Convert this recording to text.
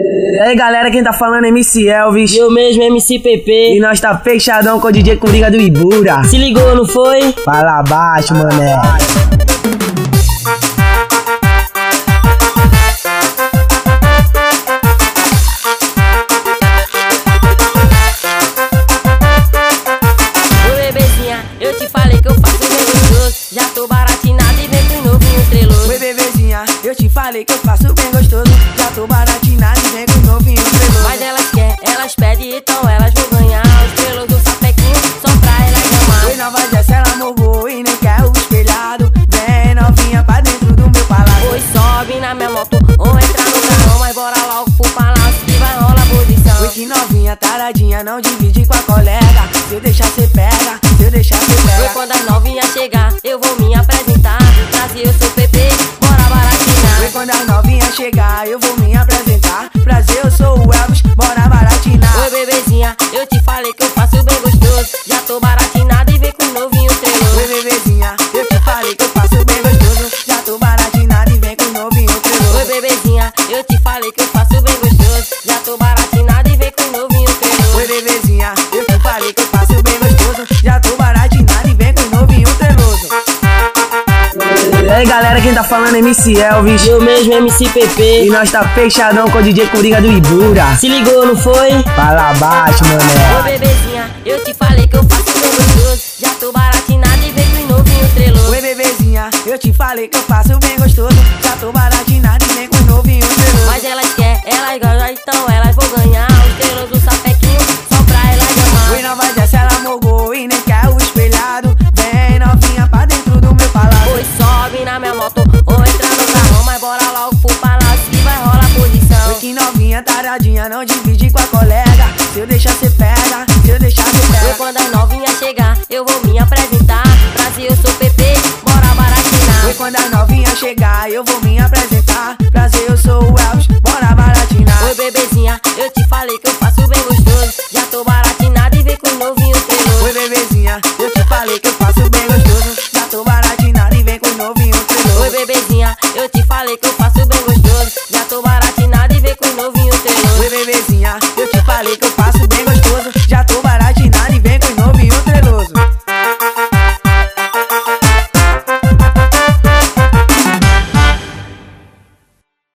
E aí galera, quem tá falando é MC Elvis. Eu mesmo, MC PP. E nós tá fechadão com o DJ Coringa do Ibura. Se ligou, não foi? Fala abaixo, mané. Ô bebezinha, eu te falei que eu faço bem gostoso. Já tô baratinado e vem com um novinho treloso. Oi bebezinha, eu te falei que eu faço bem gostoso. Já tô baratinado e vem com um novinho treloso. Mas elas querem, elas pedem, então elas vão ganhar. Os trelosos do sapequinho, só pra elas amar. Oi nova Jessa, ela morgou e nem quer o espelhado. Vem novinha pra dentro do meu palácio. Oi, sobe na minha moto ou entra no carro. Mas bora logo pro palácio que vai rolar posição. Oi que novinha taradinha, não divide com a colega. Se eu deixar cê pega, se eu deixar cê Oi, pega. quando as novinhas chegar, eu vou me apresentar. Prazer, eu sou PP, bora baratinar. Oi quando as novinhas chegar, eu vou me apresentar. Prazer, eu sou o Elvis, bora baratinar. Oi bebezinha, eu te falei que eu faço bem gostoso. Já tô baratinado e vem com um novinho treloso. Oi bebezinha, eu te falei que eu faço bem gostoso. Já tô baratinado e vem com um novinho treloso. Oi bebezinha, eu te falei que eu faço bem gostoso. Já tô baratinado e vem com um novinho treloso. Oi bebezinha, eu te falei que eu faço bem gostoso. Já tô baratinado e vem com um novinho treloso. E aí galera, quem tá falando é MC Elvis. Eu mesmo, MC PP. E nós tá fechadão com o DJ Coringa do Ibura. Se ligou, não foi? Fala abaixo, Ô mané. bebezinha, eu te falei que eu faço bem gostoso. Já tô baratinado e vem com um novinho treloso. Oi bebezinha, eu te falei que eu faço bem gostoso. Já tô baratinado e vem com um novinho treloso. Mas elas querem, elas gostam, então elas vão ganhar. Os trelosos do sapequinho, só pra elas amar. Oi nova Jessa, ela morgou e nem quer o espelhado. Vem novinha pra dentro do meu palácio. Oi, sobe na minha moto ou entra no carro. Mas bora logo pro palácio que vai rolar posição. Oi que novinha taradinha, não divide com a colega. Se eu deixar cê pega, se eu deixar cê Oi, pega. quando as novinhas chegar, eu vou me apresentar. Prazer, eu sou PP, bora baratinar. Oi quando as novinhas chegar, eu vou me apresentar. Prazer, eu sou o Elvis, bora baratinar. Oi bebezinha, eu te falei que eu faço bem gostoso. Já tô baratinado e vem com um novinho treloso. Oi bebezinha, eu te falei que eu faço bem gostoso. Já tô baratinado e vem com um novinho treloso. Oi bebezinha, eu te falei que eu faço bem gostoso. Já tô baratinado e vem com um novinho treloso. Oi bebezinha, eu te falei que eu faço bem